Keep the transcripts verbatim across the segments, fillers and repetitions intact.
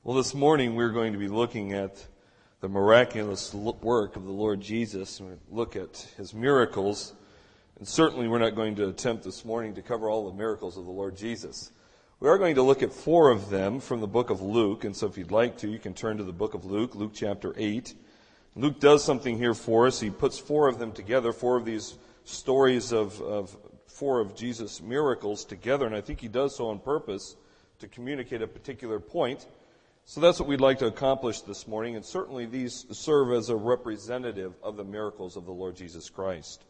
Well, this morning we're going to be looking at the miraculous work of the Lord Jesus. We're going to look at his miracles. And certainly we're not going to attempt this morning to cover all the miracles of the Lord Jesus. We are going to look at four of them from the book of Luke. And so if you'd like to, you can turn to the book of Luke, Luke chapter eight. Luke does something here for us. He puts four of them together, four of these stories of, of four of Jesus' miracles together. And I think he does so on purpose to communicate a particular point. So that's what we'd like to accomplish this morning, and certainly these serve as a representative of the miracles of the Lord Jesus Christ.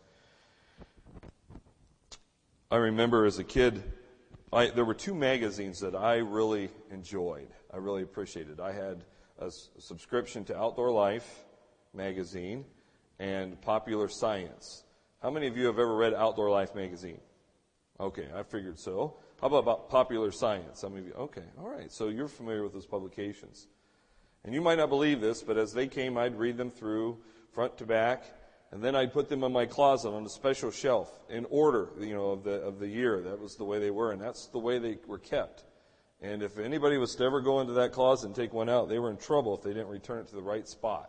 I remember as a kid, I, there were two magazines that I really enjoyed. I really appreciated. I had a s- subscription to Outdoor Life magazine and Popular Science. How many of you have ever read Outdoor Life magazine? Okay, I figured so. How about, about Popular Science? Some of you, okay, all right. So you're familiar with those publications. And you might not believe this, but as they came, I'd read them through front to back, and then I'd put them in my closet on a special shelf in order, you know, of the of the year. That was the way they were, and that's the way they were kept. And if anybody was to ever go into that closet and take one out, they were in trouble if they didn't return it to the right spot.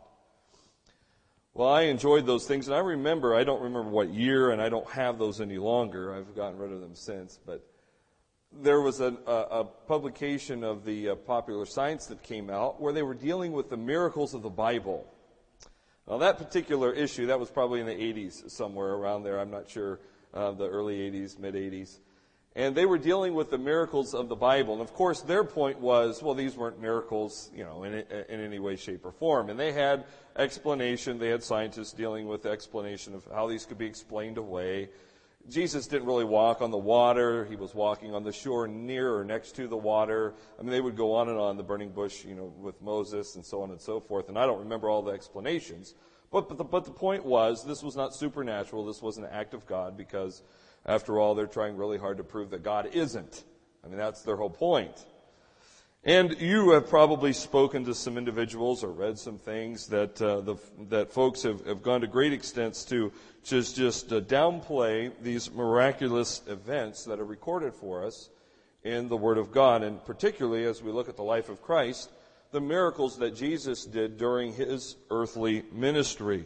Well, I enjoyed those things, and I remember, I don't remember what year, and I don't have those any longer. I've gotten rid of them since, but there was a, a, a publication of the uh, Popular Science that came out where they were dealing with the miracles of the Bible. Now, that particular issue, that was probably in the eighties, somewhere around there. I'm not sure, uh, the early eighties, mid-eighties. And they were dealing with the miracles of the Bible. And, of course, their point was, well, these weren't miracles, you know, in, in any way, shape, or form. And they had explanation. They had scientists dealing with explanation of how these could be explained away. Jesus didn't really walk on the water. He was walking on the shore near or next to the water. I mean, they would go on and on, the burning bush, you know, with Moses and so on and so forth. And I don't remember all the explanations. But, but, the, but the point was, this was not supernatural. This was an act of God because, after all, they're trying really hard to prove that God isn't. I mean, that's their whole point. And you have probably spoken to some individuals or read some things that uh, the, that folks have, have gone to great extents to just, just uh, downplay these miraculous events that are recorded for us in the Word of God. And particularly as we look at the life of Christ, the miracles that Jesus did during his earthly ministry.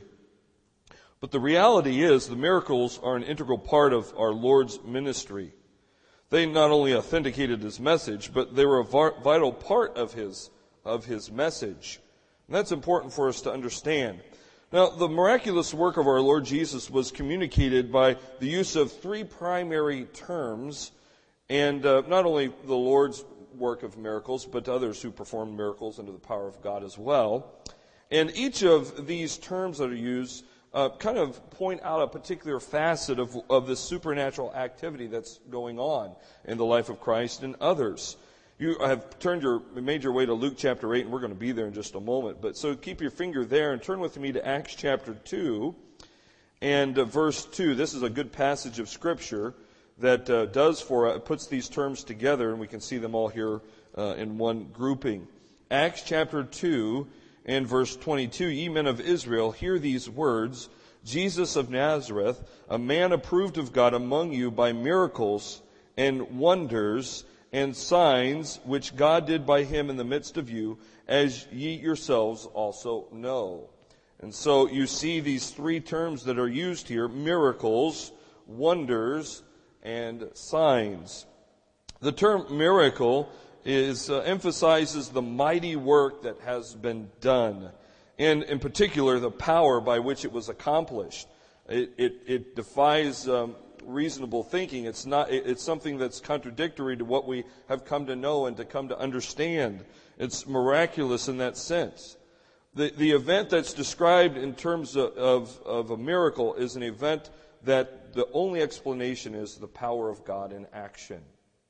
But the reality is the miracles are an integral part of our Lord's ministry. They not only authenticated his message, but they were a vital part of his, of his message. And that's important for us to understand. Now, the miraculous work of our Lord Jesus was communicated by the use of three primary terms, and uh, not only the Lord's work of miracles, but others who performed miracles under the power of God as well. And each of these terms that are used Uh, kind of point out a particular facet of, of the supernatural activity that's going on in the life of Christ and others. You have turned your, made your way to Luke chapter eight, and we're going to be there in just a moment. But so keep your finger there and turn with me to Acts chapter two and uh, verse two. This is a good passage of Scripture that uh, does for, uh, puts these terms together, and we can see them all here uh, in one grouping. Acts chapter two. In verse twenty-two, ye men of Israel, hear these words, Jesus of Nazareth, a man approved of God among you by miracles and wonders and signs which God did by him in the midst of you, as ye yourselves also know. And so you see these three terms that are used here, miracles, wonders, and signs. The term miracle is uh, emphasizes the mighty work that has been done, and in particular the power by which it was accomplished. It, it, it defies um, reasonable thinking. It's not. It, it's something that's contradictory to what we have come to know and to come to understand. It's miraculous in that sense. The the event that's described in terms of, of, of a miracle is an event that the only explanation is the power of God in action.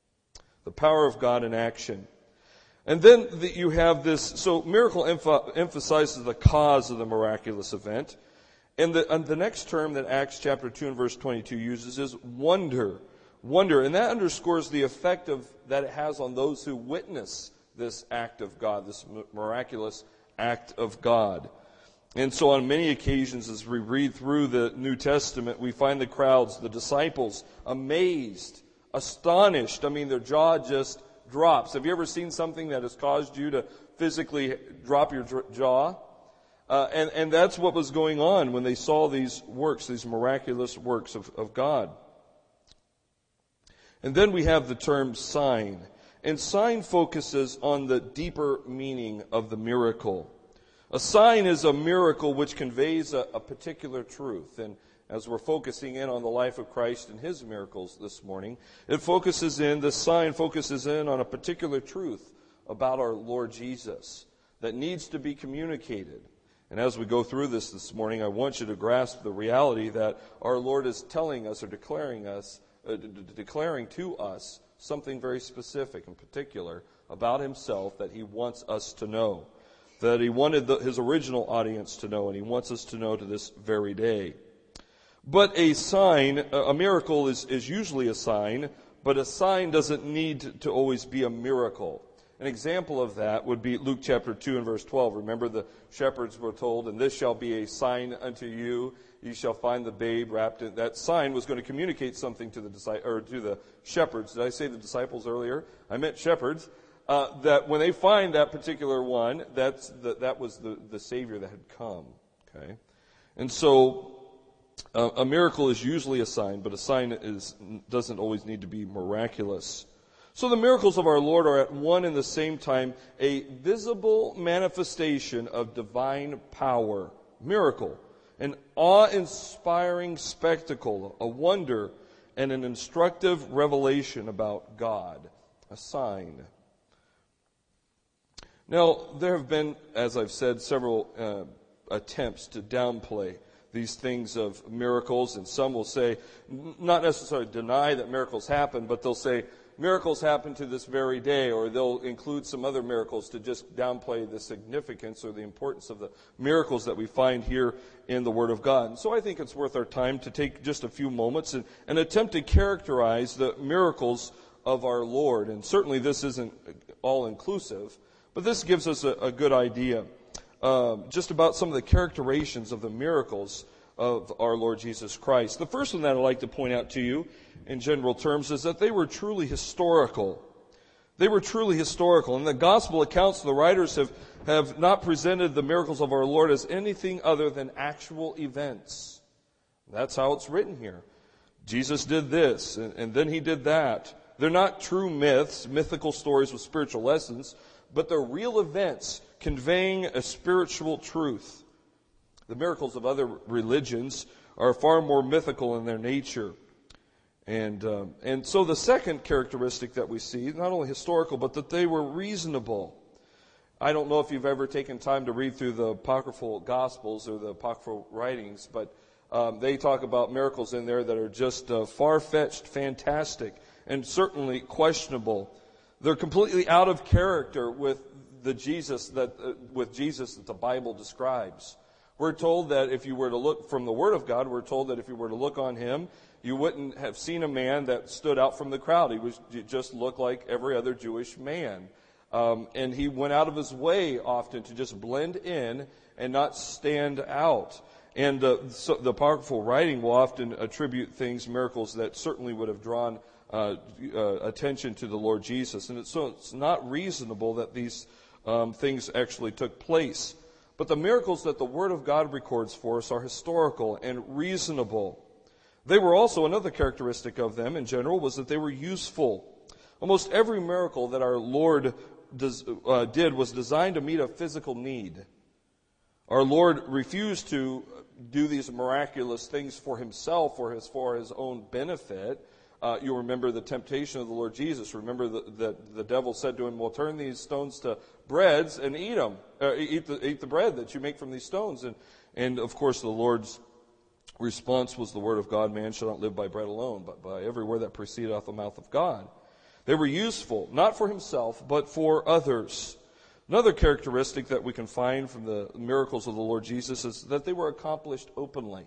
The power of God in action. And then the, you have this, so miracle emph- emphasizes the cause of the miraculous event. And the, and the next term that Acts chapter two and verse twenty-two uses is wonder. Wonder. And that underscores the effect of that it has on those who witness this act of God, this miraculous act of God. And so on many occasions as we read through the New Testament, we find the crowds, the disciples, amazed, astonished. I mean, their jaw just drops. Have you ever seen something that has caused you to physically drop your jaw? Uh, and, and that's what was going on when they saw these works, these miraculous works of, of God. And then we have the term sign. And sign focuses on the deeper meaning of the miracle. A sign is a miracle which conveys a, a particular truth. And as we're focusing in on the life of Christ and His miracles this morning, it focuses in, the sign focuses in on a particular truth about our Lord Jesus that needs to be communicated. And as we go through this this morning, I want you to grasp the reality that our Lord is telling us or declaring us, uh, d- d- declaring to us something very specific and particular about Himself that He wants us to know, that He wanted the, His original audience to know, and He wants us to know to this very day. But a sign, a miracle is, is usually a sign, but a sign doesn't need to always be a miracle. An example of that would be Luke chapter two and verse twelve. Remember, the shepherds were told, "And this shall be a sign unto you. You shall find the babe wrapped in." That sign was going to communicate something to the disciples, or to the shepherds. Did I say the disciples earlier? I meant shepherds. Uh, that when they find that particular one, that's the, that was the, the Savior that had come. Okay, and so uh, a miracle is usually a sign, but a sign is doesn't always need to be miraculous. So the miracles of our Lord are at one and the same time a visible manifestation of divine power, miracle, an awe-inspiring spectacle, a wonder, and an instructive revelation about God, a sign. Now, there have been, as I've said, several uh, attempts to downplay these things of miracles, and some will say, not necessarily deny that miracles happen, but they'll say, miracles happen to this very day, or they'll include some other miracles to just downplay the significance or the importance of the miracles that we find here in the Word of God. And so I think it's worth our time to take just a few moments and, and attempt to characterize the miracles of our Lord. And certainly this isn't all-inclusive, but this gives us a, a good idea uh, just about some of the characterizations of the miracles of our Lord Jesus Christ. The first one that I'd like to point out to you in general terms is that they were truly historical. They were truly historical. In the gospel accounts, the writers have, have not presented the miracles of our Lord as anything other than actual events. That's how it's written here. Jesus did this, and, and then He did that. They're not true myths, mythical stories with spiritual lessons, but they're real events conveying a spiritual truth. The miracles of other religions are far more mythical in their nature. And um, and so the second characteristic that we see, not only historical, but that they were reasonable. I don't know if you've ever taken time to read through the apocryphal Gospels or the apocryphal writings, but um, they talk about miracles in there that are just uh, far-fetched, fantastic, and certainly questionable. They're completely out of character with the Jesus that uh, with Jesus that the Bible describes. We're told that if you were to look from the Word of God, we're told that if you were to look on Him, you wouldn't have seen a man that stood out from the crowd. He was he just looked like every other Jewish man. Um, and He went out of His way often to just blend in and not stand out. And uh, so the apocryphal writing will often attribute things, miracles that certainly would have drawn uh, uh, attention to the Lord Jesus. And it's, so it's not reasonable that these um, things actually took place. But the miracles that the Word of God records for us are historical and reasonable. They were also, another characteristic of them in general was that they were useful. Almost every miracle that our Lord does, uh, did was designed to meet a physical need. Our Lord refused to do these miraculous things for Himself or his, for His own benefit. Uh, you remember the temptation of the Lord Jesus. Remember that the, the devil said to Him, well, turn these stones to breads and eat them. Uh, eat, the, eat the bread that you make from these stones. And, and of course, the Lord's response was the word of God, man shall not live by bread alone, but by every word that proceedeth out of the mouth of God. They were useful, not for Himself, but for others. Another characteristic that we can find from the miracles of the Lord Jesus is that they were accomplished openly.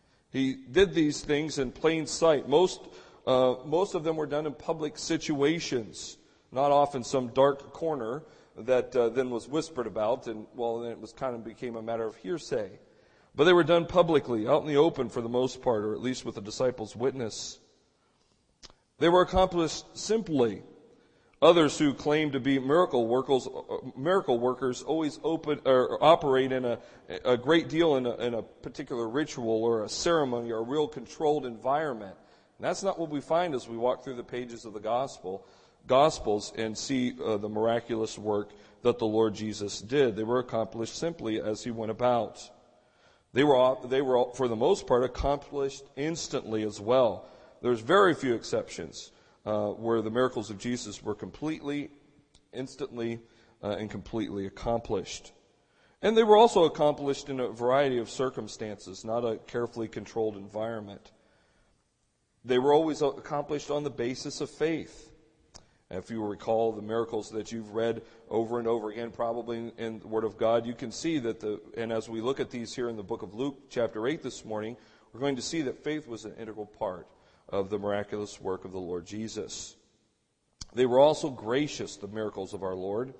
He did these things in plain sight. Most Uh, most of them were done in public situations, not often some dark corner that uh, then was whispered about, and well, then it was kind of became a matter of hearsay. But they were done publicly, out in the open for the most part, or at least with the disciples' witness. They were accomplished simply. Others who claim to be miracle workers, miracle workers always open or operate in a, a great deal in a, in a particular ritual or a ceremony or a real controlled environment. And that's not what we find as we walk through the pages of the gospel, Gospels and see uh, the miraculous work that the Lord Jesus did. They were accomplished simply as he went about. They were, they were, for the most part, accomplished instantly as well. There's very few exceptions uh, where the miracles of Jesus were completely, instantly, uh, and completely accomplished. And they were also accomplished in a variety of circumstances, not a carefully controlled environment. They were always accomplished on the basis of faith. If you recall the miracles that you've read over and over again, probably in the Word of God, you can see that the, and as we look at these here in the book of Luke, chapter eight this morning, we're going to see that faith was an integral part of the miraculous work of the Lord Jesus. They were also gracious, the miracles of our Lord,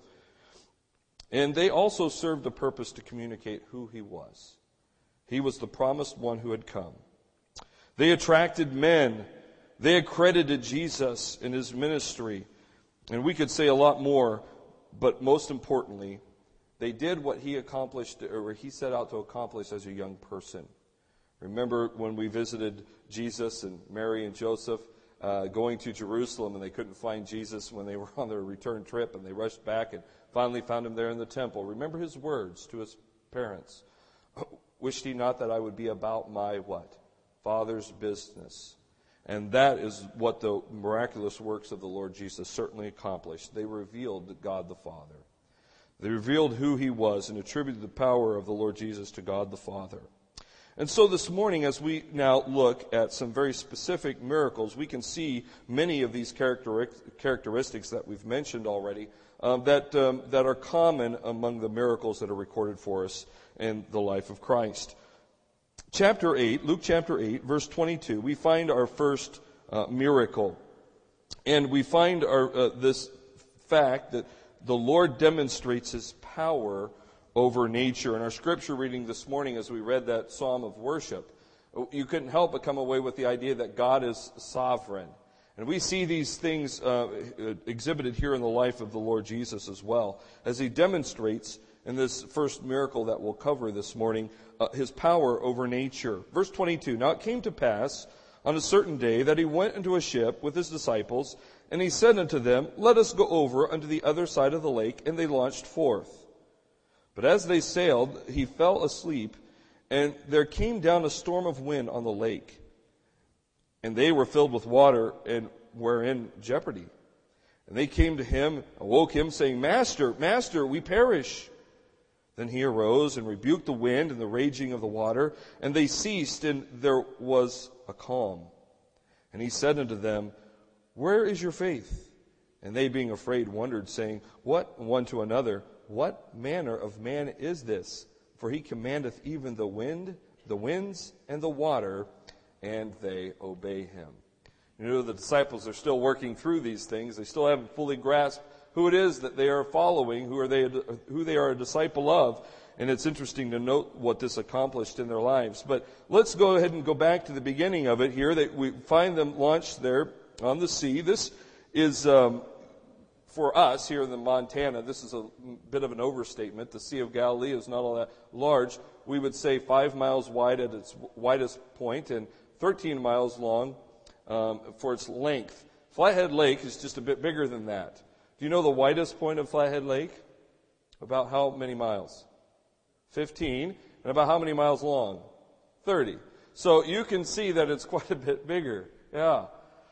and they also served the purpose to communicate who he was. He was the promised one who had come. They attracted men. They accredited Jesus in his ministry. And we could say a lot more, but most importantly, they did what he accomplished, or he set out to accomplish as a young person. Remember when we visited Jesus and Mary and Joseph uh, going to Jerusalem, and they couldn't find Jesus when they were on their return trip, and they rushed back and finally found him there in the temple. Remember his words to his parents. Wished he not that I would be about my what? Father's business. And that is what the miraculous works of the Lord Jesus certainly accomplished. They revealed God the Father. They revealed who he was and attributed the power of the Lord Jesus to God the Father. And so this morning, as we now look at some very specific miracles, we can see many of these characteristics that we've mentioned already um, that, um, that are common among the miracles that are recorded for us in the life of Christ. Chapter eight, Luke chapter eight, verse twenty-two, we find our first uh, miracle. And we find our, uh, this fact that the Lord demonstrates his power over nature. In our scripture reading this morning, as we read that psalm of worship, you couldn't help but come away with the idea that God is sovereign. And we see these things uh, exhibited here in the life of the Lord Jesus as well, as he demonstrates in this first miracle that we'll cover this morning, uh, his power over nature. Verse twenty-two, now it came to pass on a certain day that he went into a ship with his disciples, and he said unto them, let us go over unto the other side of the lake, and they launched forth. But as they sailed, he fell asleep, and there came down a storm of wind on the lake. And they were filled with water, and were in jeopardy. And they came to him, awoke him, saying, Master, Master, we perish. Then he arose and rebuked the wind and the raging of the water, and they ceased, and there was a calm. And he said unto them, where is your faith? And they, being afraid, wondered, saying, what one to another, what manner of man is this? For he commandeth even the wind, the winds, and the water, and they obey him. You know, the disciples are still working through these things. They still haven't fully grasped who it is that they are following, who are they, who they are a disciple of. And it's interesting to note what this accomplished in their lives. But let's go ahead and go back to the beginning of it here. That we find them launched there on the sea. This is, um, for us here in the Montana, this is a bit of an overstatement. The Sea of Galilee is not all that large. We would say five miles wide at its widest point and thirteen miles long um, for its length. Flathead Lake is just a bit bigger than that. Do you know the widest point of Flathead Lake? About how many miles? fifteen. And about how many miles long? thirty. So you can see that it's quite a bit bigger. Yeah.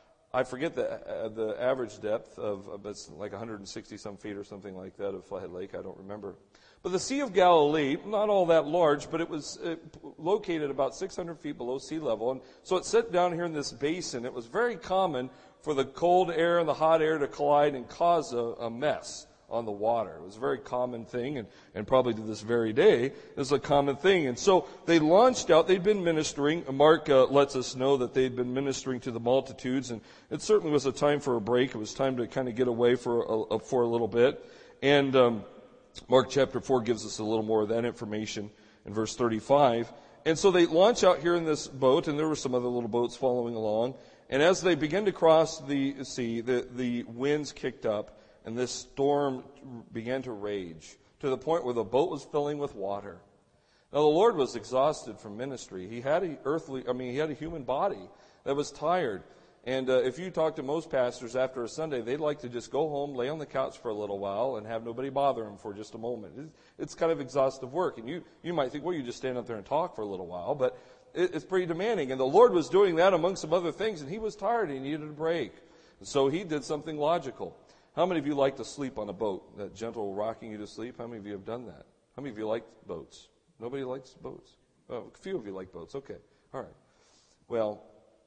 I forget the uh, the average depth of, uh, it's like one hundred sixty some feet or something like that of Flathead Lake. I don't remember. But the Sea of Galilee, not all that large, but it was uh, located about six hundred feet below sea level. And so it set down here in this basin. It was very common for the cold air and the hot air to collide and cause a, a mess on the water. It was a very common thing, and, and probably to this very day, is a common thing. And so they launched out. They'd been ministering. Mark uh, lets us know that they'd been ministering to the multitudes, and it certainly was a time for a break. It was time to kind of get away for a, for a little bit. And um, Mark chapter four gives us a little more of that information in verse thirty-five. And so they launch out here in this boat, and there were some other little boats following along. And as they began to cross the sea, the, the winds kicked up, and this storm began to rage to the point where the boat was filling with water. Now, the Lord was exhausted from ministry. He had a earthly, I mean, he had a human body that was tired. And uh, if you talk to most pastors after a Sunday, they'd like to just go home, lay on the couch for a little while, and have nobody bother them for just a moment. It's kind of exhaustive work. And you, you might think, well, you just stand up there and talk for a little while, but it, it's pretty demanding. And the Lord was doing that among some other things, and he was tired. He needed a break. So he did something logical. How many of you like to sleep on a boat, that gentle rocking you to sleep? How many of you have done that? How many of you like boats? Nobody likes boats? Oh, a few of you like boats. Okay. All right. Well,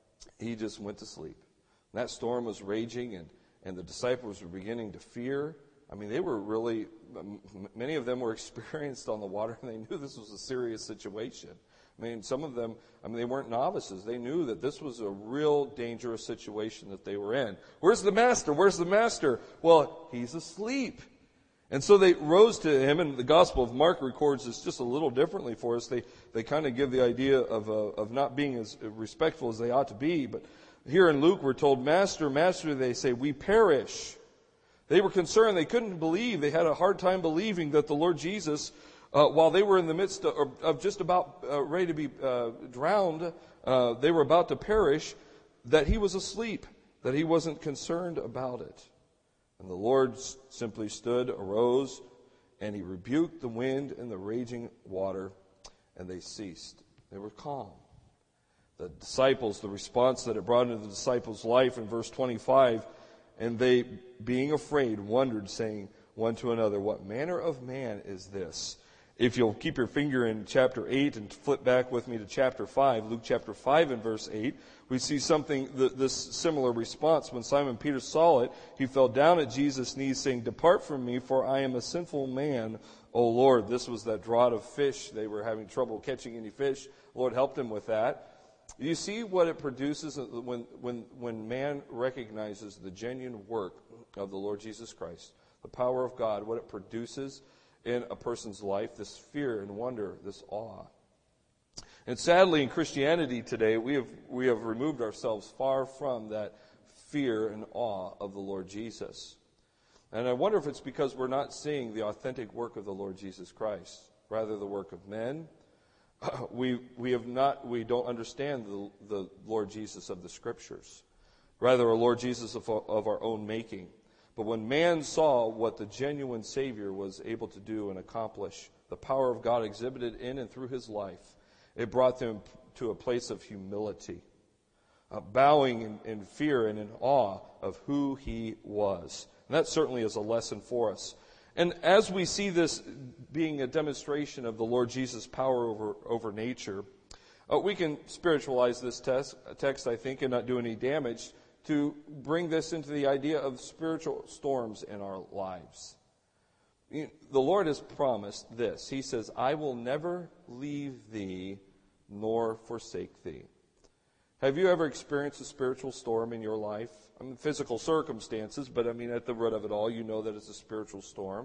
he just went to sleep. And that storm was raging, and, and the disciples were beginning to fear. I mean, they were really, many of them were experienced on the water, and they knew this was a serious situation. I mean, some of them, I mean, they weren't novices. They knew that this was a real dangerous situation that they were in. Where's the master? Where's the master? Well, he's asleep. And so they rose to him, and the Gospel of Mark records this just a little differently for us. They they kind of give the idea of uh, of not being as respectful as they ought to be. But here in Luke, we're told, Master, Master, they say, we perish. They were concerned. They couldn't believe. They had a hard time believing that the Lord Jesus, uh, while they were in the midst of, of just about uh, ready to be uh, drowned, uh, they were about to perish, that he was asleep, that he wasn't concerned about it. And the Lord simply stood, arose, and he rebuked the wind and the raging water, and they ceased. They were calm. The disciples, the response that it brought into the disciples' life in verse twenty-five, and they, being afraid, wondered, saying one to another, what manner of man is this? If you'll keep your finger in chapter eight and flip back with me to chapter five, Luke chapter five and verse eight, we see something, this similar response. When Simon Peter saw it, he fell down at Jesus' knees, saying, depart from me, for I am a sinful man, O Lord. This was that draught of fish. They were having trouble catching any fish. The Lord helped him with that. You see what it produces when, when, when man recognizes the genuine work of the Lord Jesus Christ, the power of God, what it produces in a person's life, this fear and wonder, this awe. And sadly, in Christianity today, we have we have removed ourselves far from that fear and awe of the Lord Jesus. And I wonder if it's because we're not seeing the authentic work of the Lord Jesus Christ, rather the work of men. We we have not we don't understand the the Lord Jesus of the Scriptures, rather a Lord Jesus of, of our own making. But when man saw what the genuine Savior was able to do and accomplish, the power of God exhibited in and through his life, it brought them to a place of humility, uh, bowing in, in fear and in awe of who he was. And that certainly is a lesson for us. And as we see this being a demonstration of the Lord Jesus' power over, over nature, uh, we can spiritualize this text, text, I think, and not do any damage, to bring this into the idea of spiritual storms in our lives. You know, the Lord has promised this. He says, I will never leave thee nor forsake thee. Have you ever experienced a spiritual storm in your life? I mean, physical circumstances, but I mean, at the root of it all, you know that it's a spiritual storm.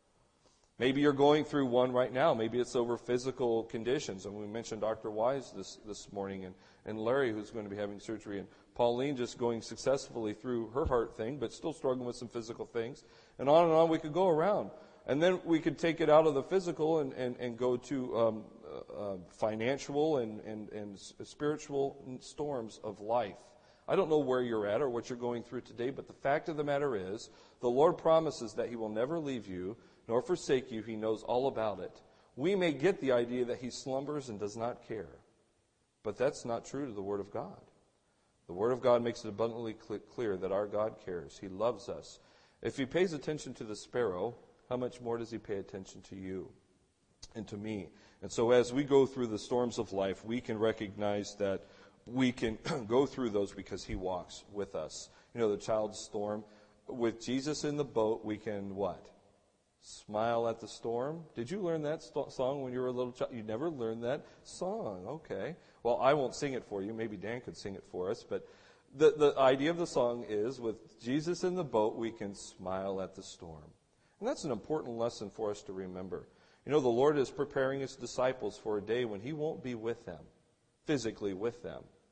Maybe you're going through one right now. Maybe it's over physical conditions. And we mentioned Doctor Wise this, this morning, and, and Larry, who's going to be having surgery, and Pauline just going successfully through her heart thing, but still struggling with some physical things. And on and on we could go around. And then we could take it out of the physical and, and, and go to um, uh, financial and, and, and spiritual storms of life. I don't know where you're at or what you're going through today, but the fact of the matter is, the Lord promises that he will never leave you nor forsake you. He knows all about it. We may get the idea that he slumbers and does not care, but that's not true to the Word of God. The Word of God makes it abundantly clear that our God cares. He loves us. If he pays attention to the sparrow, how much more does he pay attention to you and to me? And so as we go through the storms of life, we can recognize that we can go through those because he walks with us. You know, the child's storm. With Jesus in the boat, we can what? Smile at the storm. Did you learn that st- song when you were a little child? You never learned that song. Okay. Well, I won't sing it for you. Maybe Dan could sing it for us. But the, the idea of the song is, with Jesus in the boat, we can smile at the storm. And that's an important lesson for us to remember. You know, the Lord is preparing his disciples for a day when he won't be with them, physically with them.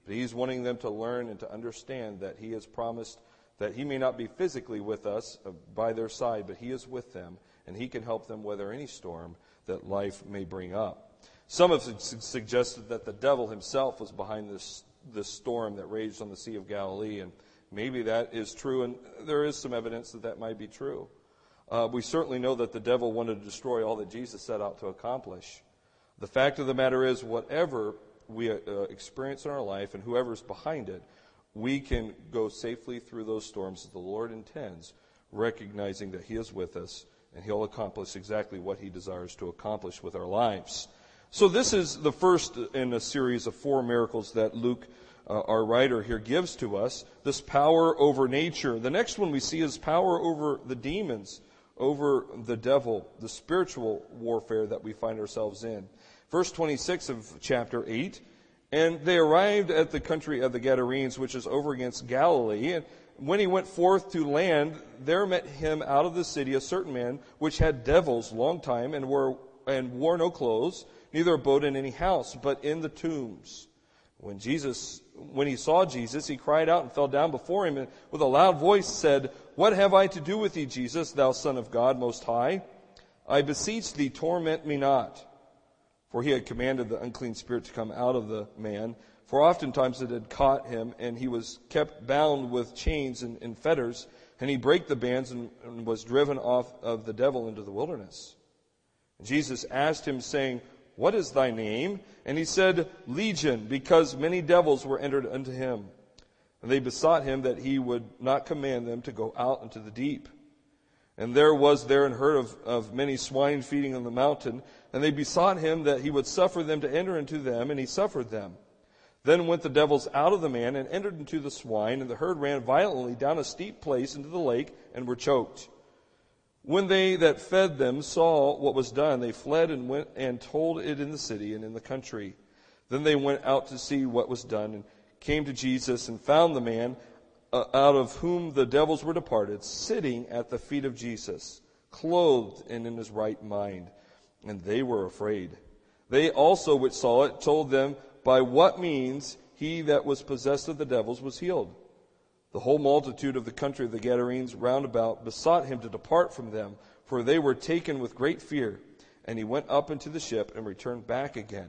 But he's wanting them to learn and to understand that he has promised that he may not be physically with us uh, by their side, but he is with them, and he can help them weather any storm that life may bring up. Some have su- suggested that the devil himself was behind this, this storm that raged on the Sea of Galilee, and maybe that is true, and there is some evidence that that might be true. Uh, we certainly know that the devil wanted to destroy all that Jesus set out to accomplish. The fact of the matter is, whatever we uh, experience in our life and whoever's behind it, we can go safely through those storms that the Lord intends, recognizing that he is with us and he'll accomplish exactly what he desires to accomplish with our lives. So this is the first in a series of four miracles that Luke, uh, our writer here, gives to us, this power over nature. The next one we see is power over the demons, over the devil, the spiritual warfare that we find ourselves in. Verse twenty-six of chapter eight, and they arrived at the country of the Gadarenes, which is over against Galilee. And when he went forth to land, there met him out of the city a certain man, which had devils long time, and were and wore no clothes, neither abode in any house, but in the tombs. When Jesus, when he saw Jesus, he cried out and fell down before him, and with a loud voice said, What have I to do with thee, Jesus, thou Son of God Most High? I beseech thee, torment me not. For he had commanded the unclean spirit to come out of the man. For oftentimes it had caught him, and he was kept bound with chains and, and fetters. And he brake the bands and, and was driven off of the devil into the wilderness. And Jesus asked him, saying, What is thy name? And he said, Legion, because many devils were entered unto him. And they besought him that he would not command them to go out into the deep. And there was there and heard of, of many swine feeding on the mountain. And they besought him that he would suffer them to enter into them, and he suffered them. Then went the devils out of the man and entered into the swine, and the herd ran violently down a steep place into the lake and were choked. When they that fed them saw what was done, they fled and went and told it in the city and in the country. Then they went out to see what was done, and came to Jesus and found the man uh, out of whom the devils were departed, sitting at the feet of Jesus, clothed and in his right mind. And they were afraid. They also which saw it told them by what means he that was possessed of the devils was healed. The whole multitude of the country of the Gadarenes round about besought him to depart from them, for they were taken with great fear. And he went up into the ship and returned back again.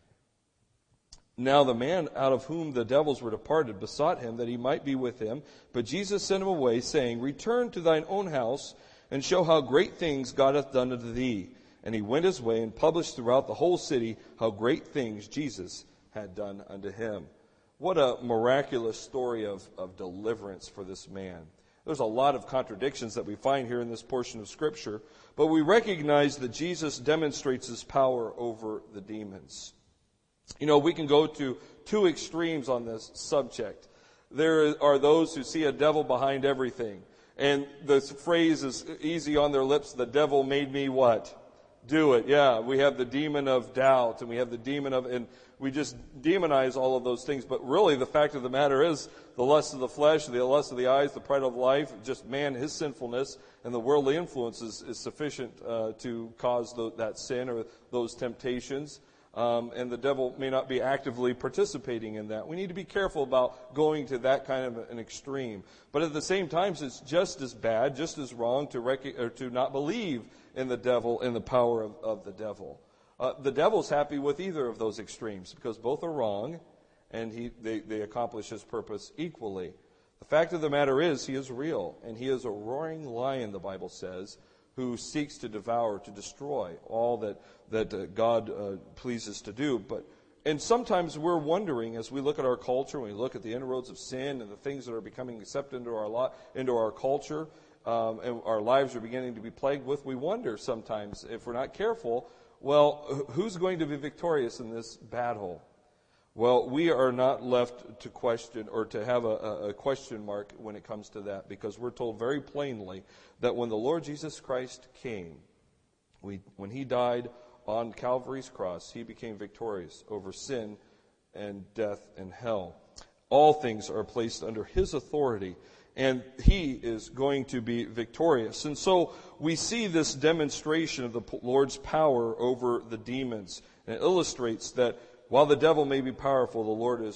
Now the man out of whom the devils were departed besought him that he might be with him. But Jesus sent him away, saying, Return to thine own house, and show how great things God hath done unto thee. And he went his way and published throughout the whole city how great things Jesus had done unto him. What a miraculous story of, of deliverance for this man. There's a lot of contradictions that we find here in this portion of Scripture, but we recognize that Jesus demonstrates his power over the demons. You know, we can go to two extremes on this subject. There are those who see a devil behind everything. And the phrase is easy on their lips, the devil made me what? Do it. Yeah, we have the demon of doubt, and we have the demon of, and we just demonize all of those things. But really, the fact of the matter is, the lust of the flesh, the lust of the eyes, the pride of life, just man, his sinfulness, and the worldly influences is sufficient uh, to cause the, that sin or those temptations. Um, and the devil may not be actively participating in that. We need to be careful about going to that kind of an extreme. But at the same time, it's just as bad, just as wrong to rec- or to not believe in the devil and the power of, of the devil. Uh, the devil's happy with either of those extremes because both are wrong, and he they, they accomplish his purpose equally. The fact of the matter is, he is real, and he is a roaring lion, the Bible says, who seeks to devour, to destroy all that that uh, God uh, pleases to do. But and sometimes we're wondering, as we look at our culture, when we look at the inroads of sin and the things that are becoming accepted into our lot, into our culture, um, and our lives are beginning to be plagued with, we wonder sometimes, if we're not careful, well, who's going to be victorious in this battle? Well, we are not left to question or to have a, a question mark when it comes to that, because we're told very plainly that when the Lord Jesus Christ came, we, when he died on Calvary's cross, he became victorious over sin and death and hell. All things are placed under his authority, and he is going to be victorious. And so we see this demonstration of the Lord's power over the demons. And it illustrates that while the devil may be powerful, the Lord is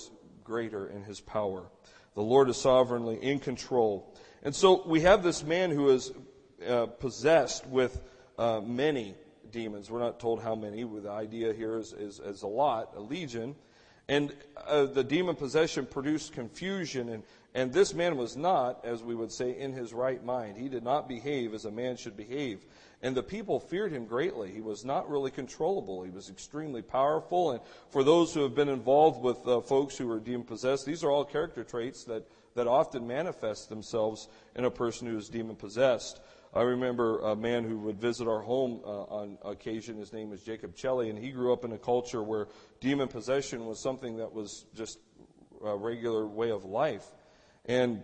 greater in his power. The Lord is sovereignly in control. And so we have this man who is uh, possessed with uh, many demons. We're not told how many. The idea here is, is, is a lot, a legion. And uh, the demon possession produced confusion. And, and this man was not, as we would say, in his right mind. He did not behave as a man should behave. And the people feared him greatly. He was not really controllable. He was extremely powerful. And for those who have been involved with uh, folks who are demon-possessed, these are all character traits that, that often manifest themselves in a person who is demon-possessed. I remember a man who would visit our home uh, on occasion. His name was Jacob Chelly, and he grew up in a culture where demon-possession was something that was just a regular way of life. And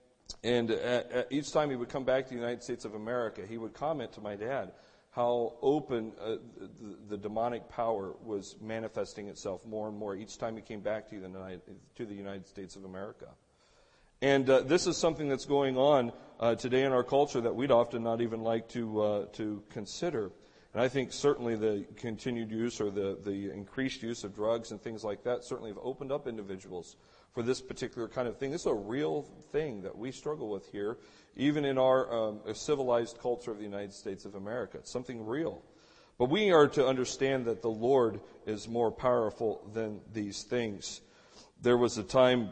And at, at each time he would come back to the United States of America, he would comment to my dad how open uh, the, the demonic power was manifesting itself more and more each time he came back to the United, to the United States of America. And uh, this is something that's going on uh, today in our culture that we'd often not even like to uh, to consider. And I think certainly the continued use or the, the increased use of drugs and things like that certainly have opened up individuals for this particular kind of thing. This is a real thing that we struggle with here, even in our um, civilized culture of the United States of America. It's something real. But we are to understand that the Lord is more powerful than these things. There was a time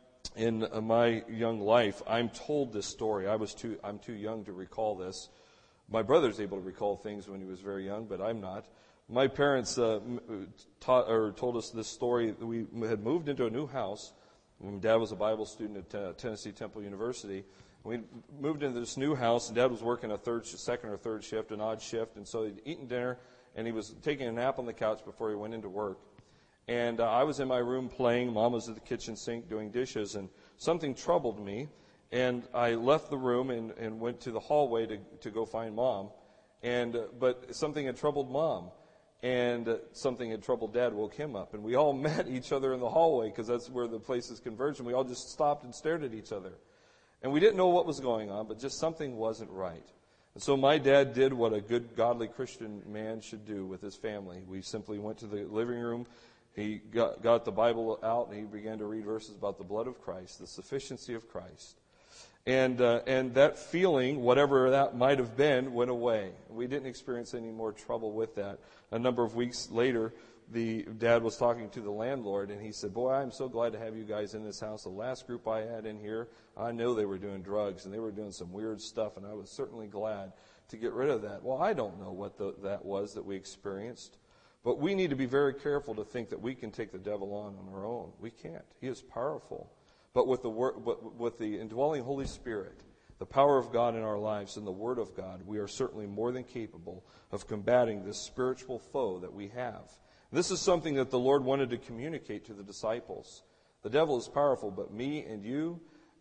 in my young life, I'm told this story. I was too, I'm too young to recall this. My brother's able to recall things when he was very young, but I'm not. My parents uh, taught or told us this story. We had moved into a new house. When Dad was a Bible student at uh, Tennessee Temple University. We moved into this new house, and Dad was working a third, second or third shift, an odd shift, and so he'd eaten dinner, and he was taking a nap on the couch before he went into work. And uh, I was in my room playing. Mom was at the kitchen sink doing dishes, and something troubled me. And I left the room and, and went to the hallway to, to go find Mom. And uh, but something had troubled Mom. And uh, something had troubled Dad, woke him up. And we all met each other in the hallway because that's where the places converged. And we all just stopped and stared at each other. And we didn't know what was going on, but just something wasn't right. And so my dad did what a good, godly Christian man should do with his family. We simply went to the living room. He got, got the Bible out, and he began to read verses about the blood of Christ, the sufficiency of Christ. And uh, and that feeling, whatever that might have been, went away. We didn't experience any more trouble with that. A number of weeks later, the dad was talking to the landlord, and he said, "Boy, I'm so glad to have you guys in this house. The last group I had in here, I know they were doing drugs, and they were doing some weird stuff, and I was certainly glad to get rid of that." Well, I don't know what the, that was that we experienced, but we need to be very careful to think that we can take the devil on on our own. We can't. He is powerful. But with the word, with the indwelling Holy Spirit, the power of God in our lives and the Word of God, we are certainly more than capable of combating this spiritual foe that we have. This is something that the Lord wanted to communicate to the disciples. The devil is powerful, but me and you,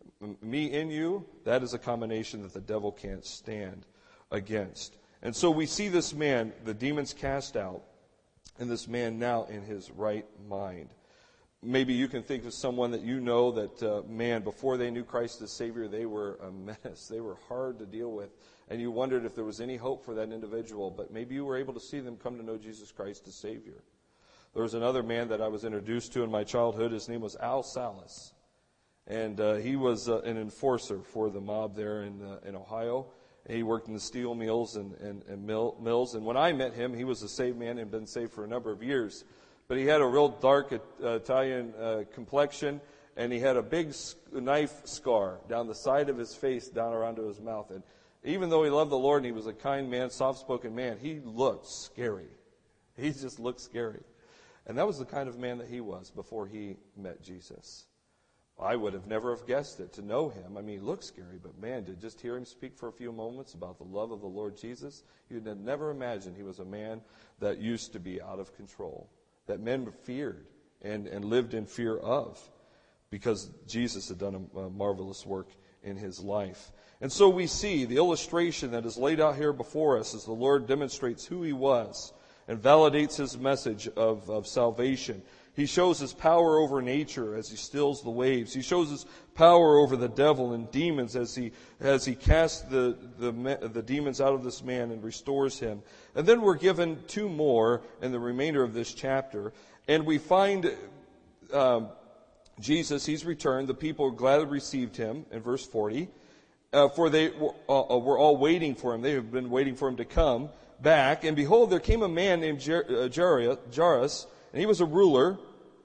me in you, that is a combination that the devil can't stand against. And so we see this man, the demons cast out, and this man now in his right mind. Maybe you can think of someone that you know that, uh, man, before they knew Christ as Savior, they were a menace. They were hard to deal with. And you wondered if there was any hope for that individual. But maybe you were able to see them come to know Jesus Christ as Savior. There was another man that I was introduced to in my childhood. His name was Al Salas. And uh, he was uh, an enforcer for the mob there in uh, in Ohio. He worked in the steel mills and, and, and mill, mills. And when I met him, he was a saved man and had been saved for a number of years. But he had a real dark uh, Italian uh, complexion, and he had a big knife scar down the side of his face, down around to his mouth. And even though he loved the Lord and he was a kind man, soft-spoken man, he looked scary. He just looked scary. And that was the kind of man that he was before he met Jesus. I would have never have guessed it to know him. I mean, he looked scary, but man, to just hear him speak for a few moments about the love of the Lord Jesus, you'd have never imagined he was a man that used to be out of control, that men feared and, and lived in fear of, because Jesus had done a, a marvelous work in his life. And so we see the illustration that is laid out here before us as the Lord demonstrates who he was and validates his message of, of salvation. He shows his power over nature as he stills the waves. He shows his power over the devil and demons as he as he casts the, the, the demons out of this man and restores him. And then we're given two more in the remainder of this chapter. And we find um, Jesus, he's returned. The people gladly received him in verse forty. Uh, for they were, uh, were all waiting for him. They have been waiting for him to come back. And behold, there came a man named Jairus, and he was a ruler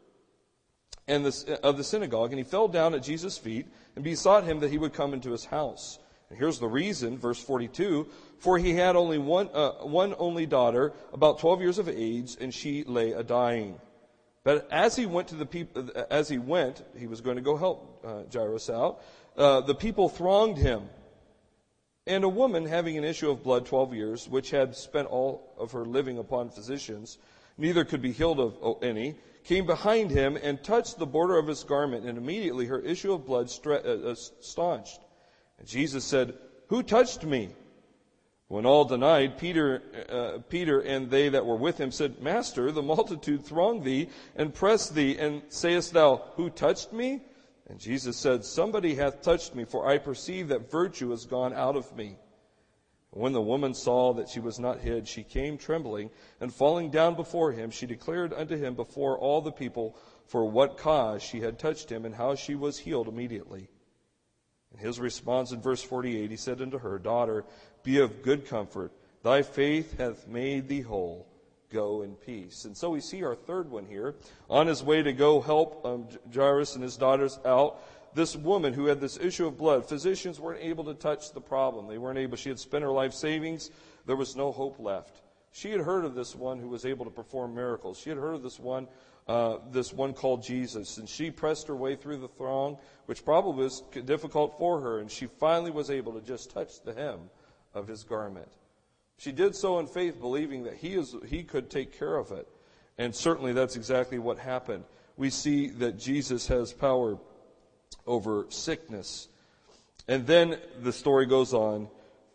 and the, of the synagogue. And he fell down at Jesus' feet and besought him that he would come into his house. And here's the reason, verse forty-two. For he had only one, uh, one only daughter, about twelve years of age, and she lay a dying. But as he went to the people, as he went, he was going to go help uh, Jairus out. Uh, the people thronged him. And a woman having an issue of blood twelve years, which had spent all of her living upon physicians, neither could be healed of any, came behind him and touched the border of his garment, and immediately her issue of blood stre- uh, staunched. And Jesus said, "Who touched me?" When all denied, Peter, uh, Peter and they that were with him said, "Master, the multitude throng thee and press thee, and sayest thou, Who touched me?" And Jesus said, "Somebody hath touched me, for I perceive that virtue is gone out of me." And when the woman saw that she was not hid, she came trembling, and falling down before him, she declared unto him before all the people for what cause she had touched him, and how she was healed immediately. In his response in verse forty-eight, he said unto her, "Daughter, be of good comfort. Thy faith hath made thee whole. Go in peace." And so we see our third one here. On his way to go help um, Jairus and his daughters out, this woman who had this issue of blood, physicians weren't able to touch the problem. They weren't able. She had spent her life savings. There was no hope left. She had heard of this one who was able to perform miracles. She had heard of this one, uh, this one called Jesus. And she pressed her way through the throng, which probably was difficult for her. And she finally was able to just touch the hem of his garment. She did so in faith, believing that he is he could take care of it. And certainly that's exactly what happened. We see that Jesus has power over sickness. And then the story goes on.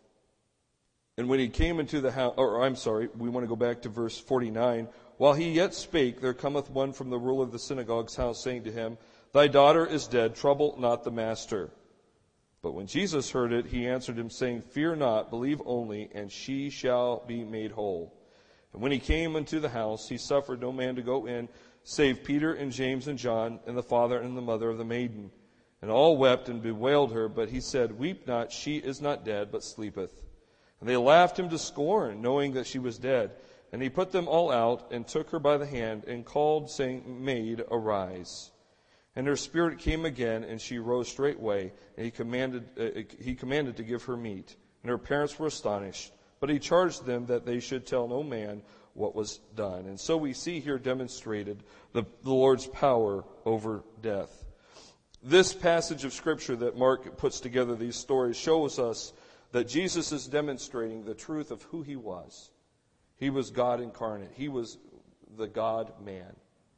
And when he came into the house, or I'm sorry, we want to go back to verse forty-nine. While he yet spake, there cometh one from the ruler of the synagogue's house, saying to him, Thy daughter is dead, trouble not the master. But when Jesus heard it, he answered him, saying, Fear not, believe only, and she shall be made whole. And when he came into the house, he suffered no man to go in, save Peter and James and John, and the father and the mother of the maiden. And all wept and bewailed her, but he said, Weep not, she is not dead, but sleepeth. And they laughed him to scorn, knowing that she was dead. And he put them all out, and took her by the hand, and called, saying, Maid, arise. And her spirit came again, and she rose straightway, and he commanded uh, he commanded to give her meat. And her parents were astonished, but he charged them that they should tell no man what was done. And so we see here demonstrated the, the Lord's power over death. This passage of Scripture that Mark puts together, these stories, shows us that Jesus is demonstrating the truth of who he was. He was God incarnate. He was the God-man.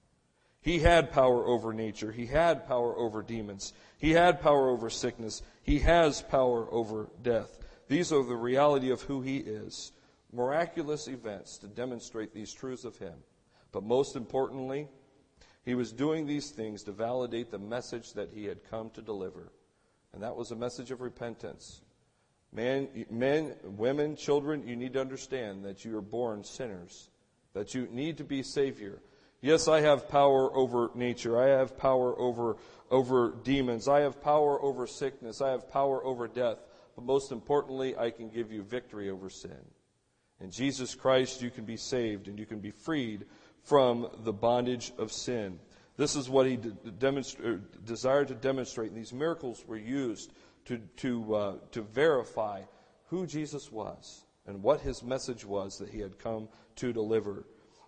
He had power over nature. He had power over demons. He had power over sickness. He has power over death. These are the reality of who he is. Miraculous events to demonstrate these truths of him. But most importantly, he was doing these things to validate the message that he had come to deliver. And that was a message of repentance. Man, men, women, children, you need to understand that you are born sinners. That you need to be Savior. Yes, I have power over nature. I have power over, over demons. I have power over sickness. I have power over death. But most importantly, I can give you victory over sin. In Jesus Christ, you can be saved and you can be freed from the bondage of sin. This is what he de- demonstra- desired to demonstrate. And these miracles were used to, to, uh, to verify who Jesus was and what his message was that he had come to deliver.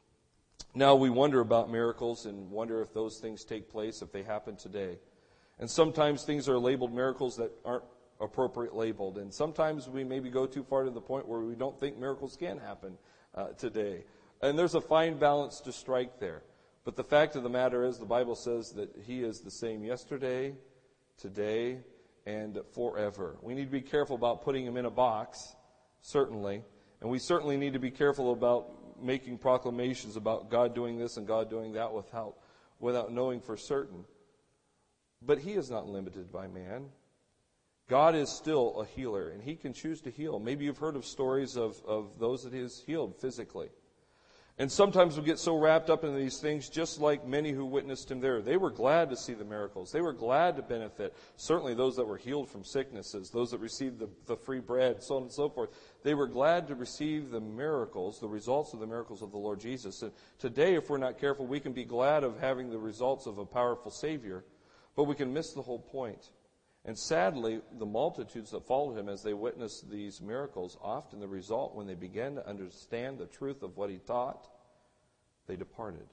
Now we wonder about miracles and wonder if those things take place, if they happen today. And sometimes things are labeled miracles that aren't appropriate labeled. And sometimes we maybe go too far to the point where we don't think miracles can happen uh, today. And there's a fine balance to strike there. But the fact of the matter is the Bible says that he is the same yesterday, today, and forever. We need to be careful about putting him in a box, certainly. And we certainly need to be careful about making proclamations about God doing this and God doing that without, without knowing for certain. But he is not limited by man. God is still a healer, and he can choose to heal. Maybe you've heard of stories of, of those that he has healed physically. And sometimes we get so wrapped up in these things, just like many who witnessed him there. They were glad to see the miracles. They were glad to benefit. Certainly those that were healed from sicknesses, those that received the, the free bread, so on and so forth. They were glad to receive the miracles, the results of the miracles of the Lord Jesus. And today, if we're not careful, we can be glad of having the results of a powerful Savior, but we can miss the whole point. And sadly, the multitudes that followed him as they witnessed these miracles, often the result, when they began to understand the truth of what he taught, they departed.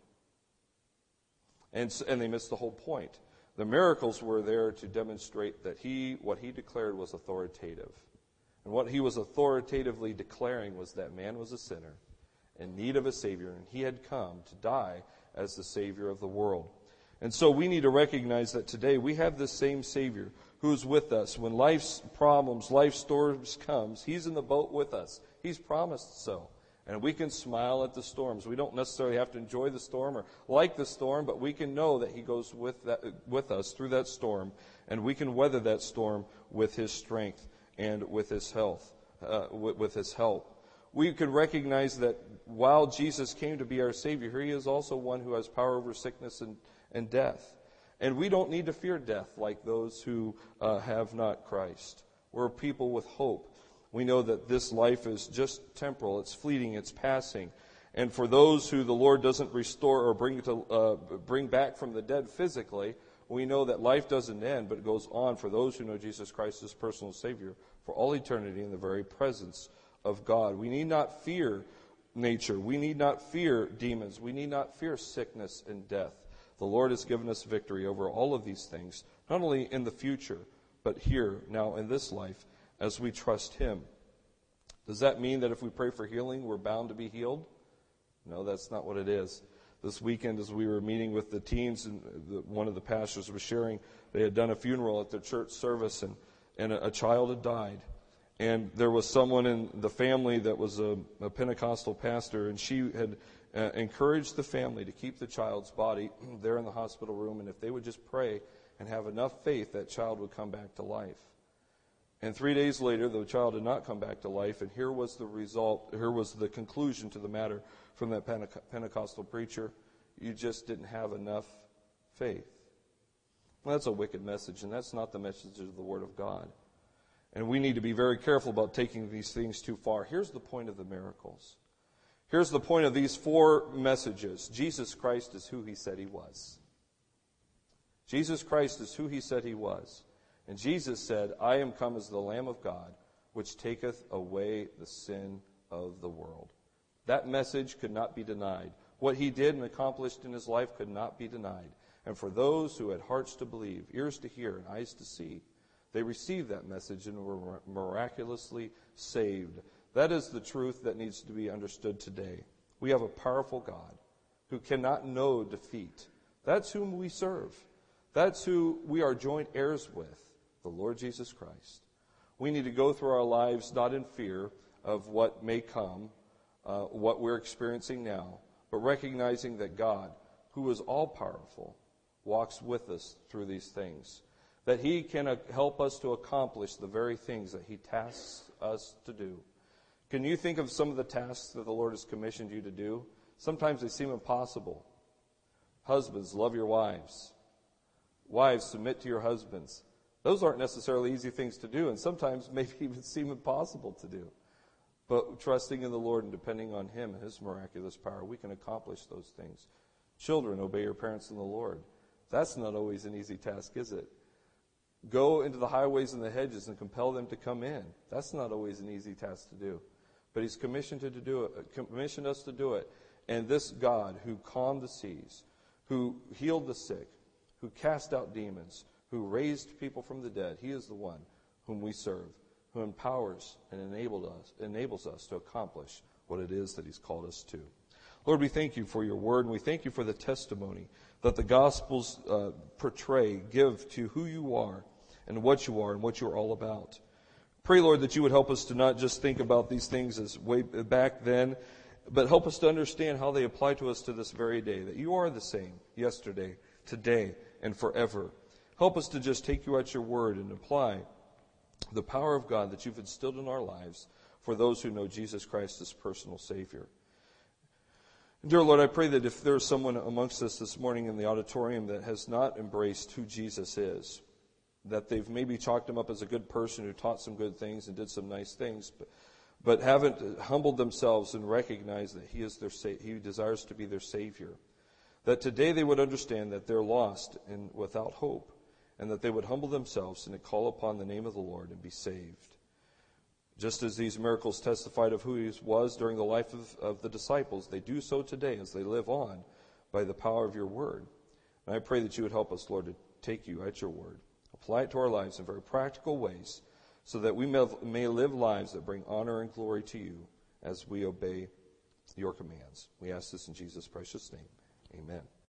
And, and they missed the whole point. The miracles were there to demonstrate that he, what he declared was authoritative. And what he was authoritatively declaring was that man was a sinner in need of a Savior, and he had come to die as the Savior of the world. And so we need to recognize that today we have this same Savior who is with us. When life's problems, life's storms comes, he's in the boat with us. He's promised so. And we can smile at the storms. We don't necessarily have to enjoy the storm or like the storm, but we can know that he goes with that, with us through that storm, and we can weather that storm with his strength and with his health, uh, with, with his help. We can recognize that while Jesus came to be our Savior, he is also one who has power over sickness and, and death. And we don't need to fear death like those who uh, have not Christ. We're people with hope. We know that this life is just temporal. It's fleeting. It's passing. And for those who the Lord doesn't restore or bring to uh, bring back from the dead physically, we know that life doesn't end, but it goes on for those who know Jesus Christ as personal Savior for all eternity in the very presence of God. We need not fear nature. We need not fear demons. We need not fear sickness and death. The Lord has given us victory over all of these things, not only in the future, but here, now in this life, as we trust him. Does that mean that if we pray for healing, we're bound to be healed? No, that's not what it is. This weekend, as we were meeting with the teens, and the, one of the pastors was sharing, they had done a funeral at their church service, and, and a, a child had died. And there was someone in the family that was a, a Pentecostal pastor, and she had uh, encouraged the family to keep the child's body there in the hospital room, and if they would just pray and have enough faith, that child would come back to life. And three days later, the child did not come back to life, and here was the result, here was the conclusion to the matter from that Pentecostal preacher. You just didn't have enough faith. Well, that's a wicked message, and that's not the message of the Word of God. And we need to be very careful about taking these things too far. Here's the point of the miracles. Here's the point of these four messages. Jesus Christ is who he said he was. Jesus Christ is who he said he was. And Jesus said, I am come as the Lamb of God, which taketh away the sin of the world. That message could not be denied. What he did and accomplished in his life could not be denied. And for those who had hearts to believe, ears to hear, and eyes to see, they received that message and were miraculously saved. That is the truth that needs to be understood today. We have a powerful God who cannot know defeat. That's whom we serve. That's who we are joint heirs with, the Lord Jesus Christ. We need to go through our lives not in fear of what may come, uh, what we're experiencing now, but recognizing that God, who is all-powerful, walks with us through these things, that he can uh, help us to accomplish the very things that he tasks us to do. Can you think of some of the tasks that the Lord has commissioned you to do? Sometimes they seem impossible. Husbands, love your wives. Wives, submit to your husbands. Those aren't necessarily easy things to do, and sometimes maybe even seem impossible to do. But trusting in the Lord and depending on him and his miraculous power, we can accomplish those things. Children, obey your parents in the Lord. That's not always an easy task, is it? Go into the highways and the hedges and compel them to come in. That's not always an easy task to do. But he's commissioned to do it, commissioned us to do it. And this God who calmed the seas, who healed the sick, who cast out demons, who raised people from the dead, he is the one whom we serve, who empowers and enabled us, enables us to accomplish what it is that he's called us to. Lord, we thank you for your word, and we thank you for the testimony that the Gospels uh, portray, give to who you are and what you are and what you're all about. Pray, Lord, that you would help us to not just think about these things as way back then, but help us to understand how they apply to us to this very day, that you are the same yesterday, today, and forever. Help us to just take you at your word and apply the power of God that you've instilled in our lives for those who know Jesus Christ as personal Savior. Dear Lord, I pray that if there's someone amongst us this morning in the auditorium that has not embraced who Jesus is, that they've maybe chalked him up as a good person who taught some good things and did some nice things, but, but haven't humbled themselves and recognized that he is their sa- he desires to be their Savior, that today they would understand that they're lost and without hope, and that they would humble themselves and call upon the name of the Lord and be saved. Just as these miracles testified of who he was during the life of, of the disciples, they do so today as they live on by the power of your word. And I pray that you would help us, Lord, to take you at your word, apply it to our lives in very practical ways, so that we may, may live lives that bring honor and glory to you as we obey your commands. We ask this in Jesus' precious name. Amen.